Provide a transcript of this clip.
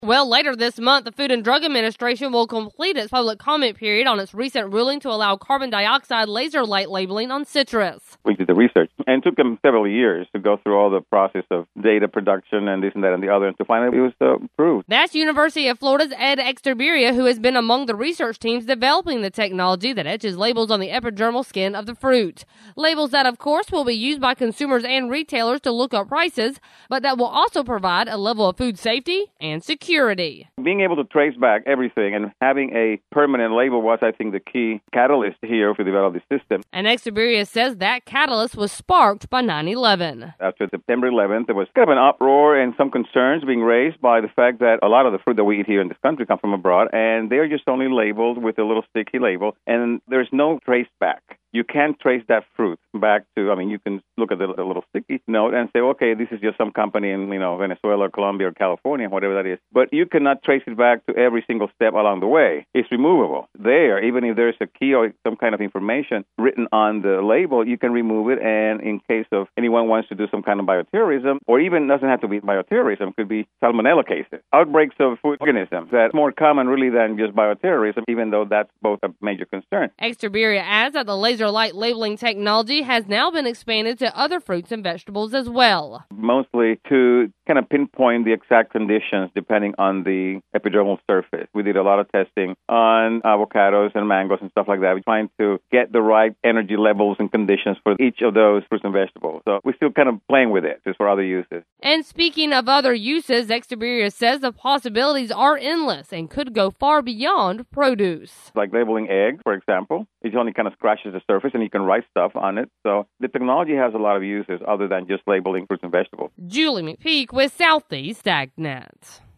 Well, later this month, the Food and Drug Administration will complete its public comment period on its recent ruling to allow carbon dioxide laser light labeling on citrus. We did the research, and it took them several years to go through all the process of data production and this and that and the other, and to finally it was approved. That's University of Florida's Ed Exterberia, who has been among the research teams developing the technology that etches labels on the epidermal skin of the fruit. Labels that, of course, will be used by consumers and retailers to look up prices, but that will also provide a level of food safety and security. Being able to trace back everything and having a permanent label was, I think, the key catalyst here to develop this system. And Exterberia says that catalyst was sparked by 9/11. After September 11th, there was kind of an uproar and some concerns being raised by the fact that a lot of the fruit that we eat here in this country come from abroad, and they're just only labeled with a little sticky label, and there's no trace back. You can't trace that fruit back to, you can look at the little sticky note and say, okay, this is just some company in, Venezuela or Colombia or California, whatever that is. But you cannot trace it back to every single step along the way. It's removable. There, even if there's a key or some kind of information written on the label, you can remove it. And in case of anyone wants to do some kind of bioterrorism, or even doesn't have to be bioterrorism, it could be salmonella cases, outbreaks of food organisms, that's more common really than just bioterrorism, even though that's both a major concern. Exterberia adds that the laser light labeling technology has now been expanded to other fruits and vegetables as well. Mostly to kind of pinpoint the exact conditions depending on the epidermal surface. We did a lot of testing on avocados and mangoes and stuff like that. We're trying to get the right energy levels and conditions for each of those fruits and vegetables. So we're still kind of playing with it just for other uses. And speaking of other uses, Exterberia says the possibilities are endless and could go far beyond produce. Like labeling eggs, for example. It only kind of scratches the surface and you can write stuff on it. So the technology has a lot of uses other than just labeling fruits and vegetables. Julie McPeak with Southeast AgNet.